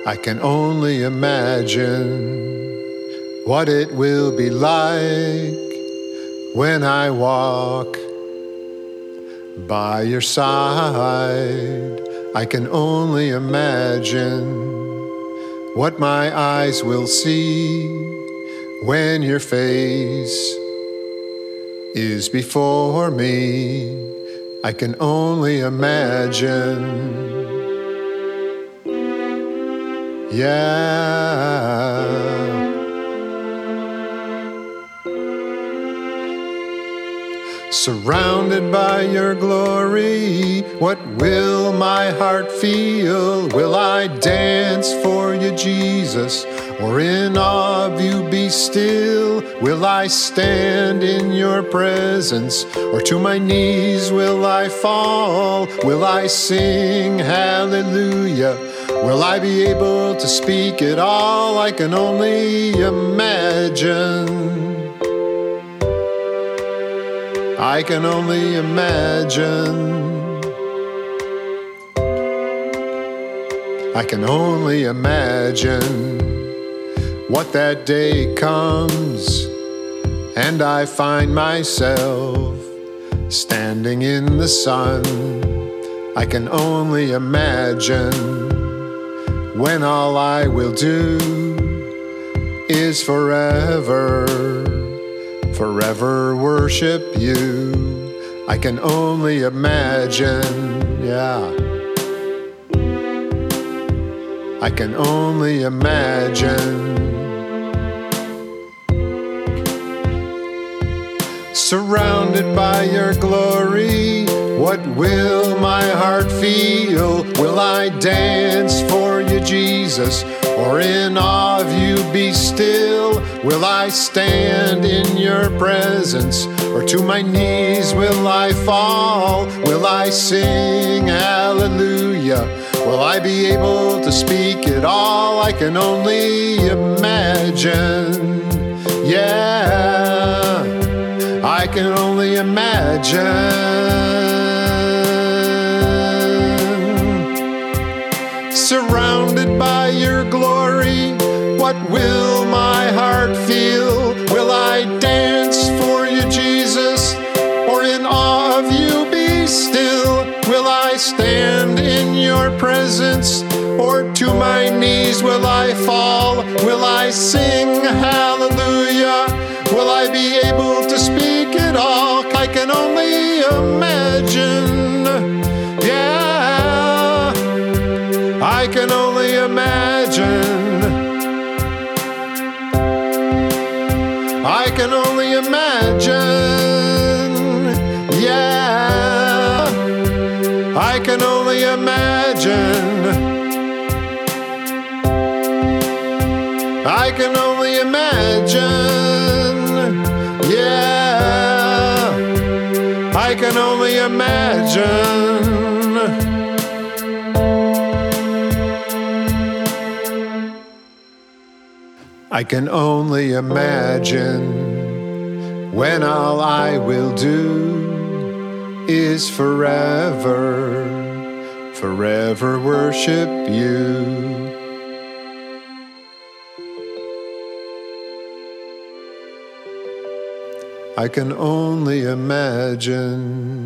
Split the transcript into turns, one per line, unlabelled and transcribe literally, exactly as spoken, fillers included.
I can only imagine what it will be like when I walk by your side. I can only imagine what my eyes will see when your face is before me. I can only imagine. Yeah. Surrounded by your glory, what will my heart feel? Will I dance for you, Jesus, or in awe of you be still? Will I stand in your presence, or to my knees will I fall? Will I sing hallelujah? Will I be able to speak it all? I can only imagine. I can only imagine. I can only imagine what that day comes and I find myself standing in the sun. I can only imagine when all I will do is forever, forever worship you. I can only imagine, yeah. I can only imagine. Surrounded by your glory, what will my heart feel? Will I dance for you, Jesus, or in awe of you be still? Will I stand in your presence, or to my knees will I fall? Will I sing hallelujah? Will I be able to speak it all? I can only imagine, yeah, I can only imagine. Surrounded by your glory, what will my heart feel? Will I dance for you, Jesus, or in awe of you be still? Will I stand in your presence, or to my knees will I fall? Will I sing hallelujah? Will I be able to speak it all? I can only imagine, yeah, I can only imagine. I can only imagine, yeah, I can only imagine. I can only imagine, yeah, I can only imagine. I can only imagine when all I will do is forever, forever worship you. I can only imagine.